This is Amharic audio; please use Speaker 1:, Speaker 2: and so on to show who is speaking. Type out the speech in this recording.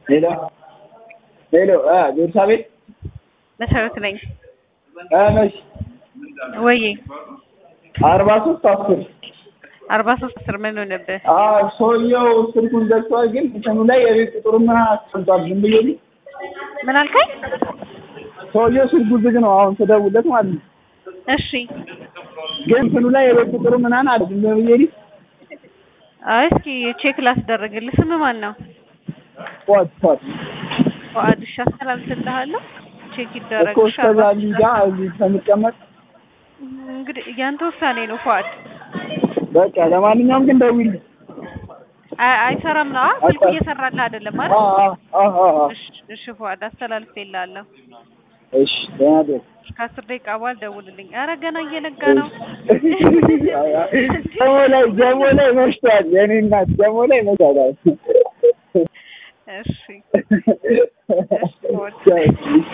Speaker 1: ሄሎ ሄሎ ቤርሳቤ
Speaker 2: መሰረት ነኝ።
Speaker 1: ነሽ
Speaker 2: ወይ
Speaker 1: 43
Speaker 2: 10 ምን ሆነብህ?
Speaker 1: ሰውየው ስልኩን ዘግቷል፣ ግን እንትኑ ላይ የቤት ቁጥሩ ምን አስቀምጧል? ዝም ብዬ
Speaker 2: ምን አልከኝ?
Speaker 1: ሰውየው ስልኩ ዝግ ነው አሁን ተደውለት ማለት ነው።
Speaker 2: እሺ
Speaker 1: ግን እንትኑ ላይ የቤት ቁጥሩ ምናምን አለ። ዝም ብዬ
Speaker 2: እስኪ ቼክ ላስደርግልህ። ስም ማን ነው?
Speaker 1: ፏድ
Speaker 2: ፏድ። እሺ አስተላልፍልሃለሁ። ቼክ ይደረግ።
Speaker 1: እኮ እስከዛ ሊጋ ከመቀመጥ
Speaker 2: እንግዲህ ያንተ ውሳኔ ነው ፏድ።
Speaker 1: በቃ ለማንኛውም ግን ደውል።
Speaker 2: አይሰራም ነው ስልኩ እየሰራልህ አይደለም ማለት? እሺ ፏድ አስተላልፍልሃለሁ።
Speaker 1: እሺ ደህና
Speaker 2: ከ10 ደቂቃ በኋላ ደውልልኝ። ኧረ ገና እየነጋ ነው።
Speaker 1: ጀሞ ላይ መሽቷል። የኔ እናት ጀሞ ላይ መሽቷል።
Speaker 2: እሺ